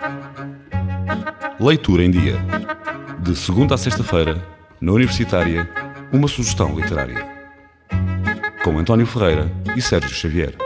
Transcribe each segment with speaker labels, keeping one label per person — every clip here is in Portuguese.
Speaker 1: Leitura em Dia. De segunda a sexta-feira, na Universitária, uma sugestão literária. Com António Ferreira e Sérgio Xavier.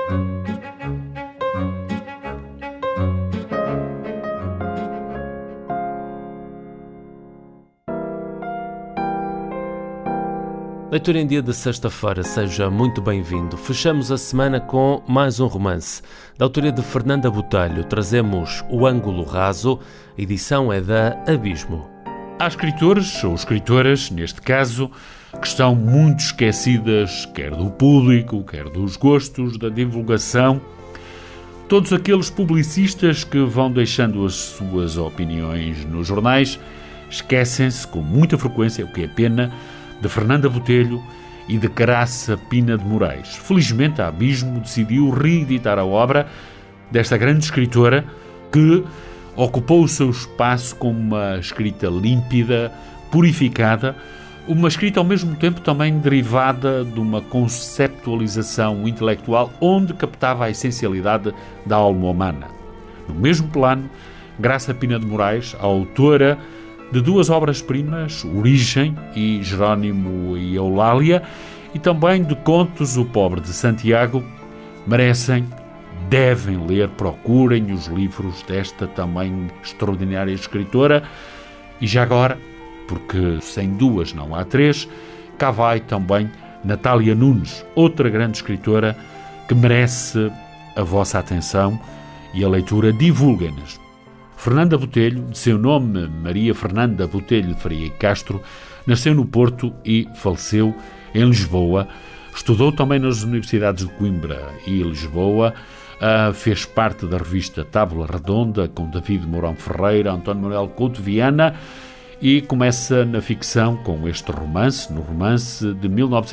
Speaker 2: Leitura em Dia de sexta-feira, seja muito bem-vindo. Fechamos a semana com mais um romance. Da autoria de Fernanda Botelho, trazemos O Ângulo Raso, a edição é da Abismo.
Speaker 3: Há escritores, ou escritoras, neste caso, que estão muito esquecidas, quer do público, quer dos gostos, da divulgação. Todos aqueles publicistas que vão deixando as suas opiniões nos jornais esquecem-se com muita frequência, o que é pena, de Fernanda Botelho e de Caraça Pina de Moraes. Felizmente, a Abismo decidiu reeditar a obra desta grande escritora que ocupou o seu espaço com uma escrita límpida, purificada, uma escrita ao mesmo tempo também derivada de uma conceptualização intelectual onde captava a essencialidade da alma humana. No mesmo plano, Caraça Pina de Moraes, a autora de duas obras-primas, Origem e Jerónimo e Eulália, e também de contos O Pobre de Santiago, merecem, devem ler, procurem os livros desta também extraordinária escritora. E já agora, porque sem duas não há três, cá vai também Natália Nunes, outra grande escritora que merece a vossa atenção e a leitura. Divulguem-nas. Fernanda Botelho, de seu nome Maria Fernanda Botelho de Faria e Castro, nasceu no Porto e faleceu em Lisboa. Estudou também nas universidades de Coimbra e Lisboa. Fez parte da revista Tábula Redonda, com David Mourão Ferreira, António Manuel Couto Viana, e começa na ficção com este romance, no romance de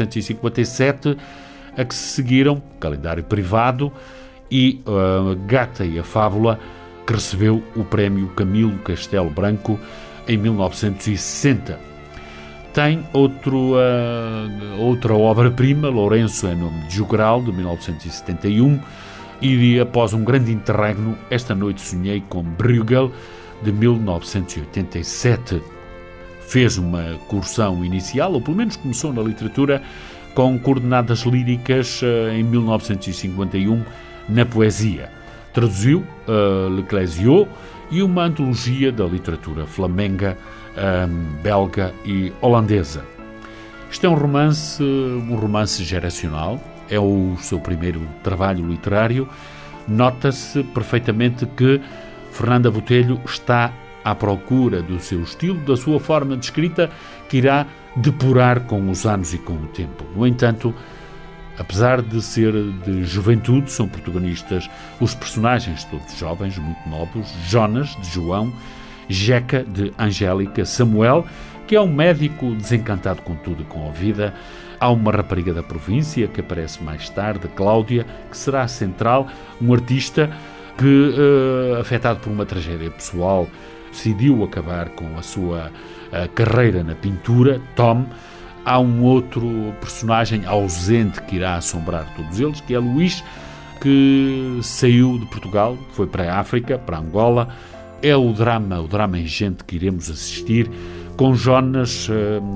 Speaker 3: 1957, a que se seguiram Calendário Privado e A Gata e a Fábula, que recebeu o prémio Camilo Castelo Branco em 1960. Tem outra obra-prima, Lourenço é nome de Jogral, de 1971, e após um grande interregno, Esta Noite Sonhei com Bruegel, de 1987. Fez uma cursão inicial, ou pelo menos começou na literatura, com coordenadas líricas em 1951 na poesia. Traduziu L'Ecclésiot e uma antologia da literatura flamenga, belga e holandesa. Isto é um romance geracional, é o seu primeiro trabalho literário. Nota-se perfeitamente que Fernanda Botelho está à procura do seu estilo, da sua forma de escrita, que irá depurar com os anos e com o tempo. No entanto, apesar de ser de juventude, são protagonistas os personagens todos jovens, muito novos: Jonas, de João, Jeca, de Angélica, Samuel, que é um médico desencantado com tudo e com a vida. Há uma rapariga da província, que aparece mais tarde, Cláudia, que será central, um artista que, afetado por uma tragédia pessoal, decidiu acabar com a sua carreira na pintura, Tom. Há um outro personagem ausente que irá assombrar todos eles, que é Luís, que saiu de Portugal, foi para a África, para Angola. É o drama ingente que iremos assistir, com Jonas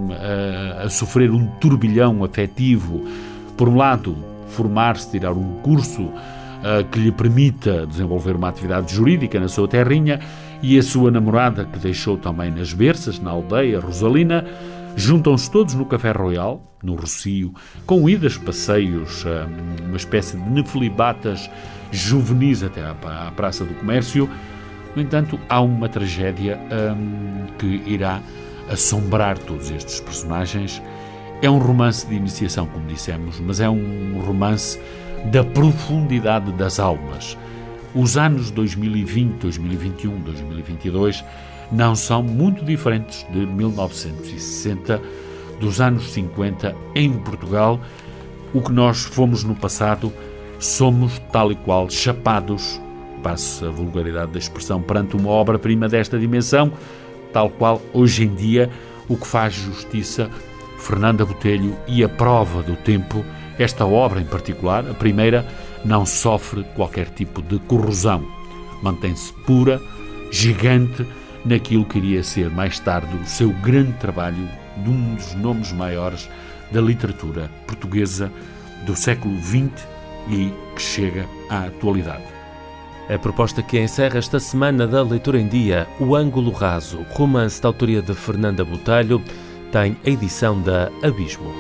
Speaker 3: a sofrer um turbilhão afetivo. Por um lado, formar-se, tirar um curso que lhe permita desenvolver uma atividade jurídica na sua terrinha, e a sua namorada, que deixou também nas berças, na aldeia, Rosalina. Juntam-se todos no Café Royal, no Rocio, com idas, passeios, uma espécie de nefelibatas juvenis até à Praça do Comércio. No entanto, há uma tragédia que irá assombrar todos estes personagens. É um romance de iniciação, como dissemos, mas é um romance da profundidade das almas. Os anos 2020, 2021, 2022 não são muito diferentes de 1960, dos anos 50 em Portugal. O que nós fomos no passado, somos tal e qual chapados, passe a vulgaridade da expressão, perante uma obra-prima desta dimensão, tal qual hoje em dia, o que faz justiça Fernanda Botelho e a prova do tempo. Esta obra em particular, a primeira, não sofre qualquer tipo de corrosão. Mantém-se pura, gigante naquilo que iria ser mais tarde o seu grande trabalho de um dos nomes maiores da literatura portuguesa do século XX e que chega à atualidade.
Speaker 2: A proposta que encerra esta semana da Leitura em Dia, O Ângulo Raso, romance de autoria de Fernanda Botelho, tem a edição da Abismo.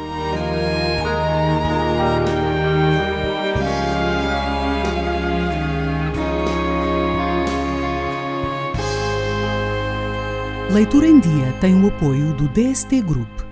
Speaker 4: Leitura em Dia tem o apoio do DST Group.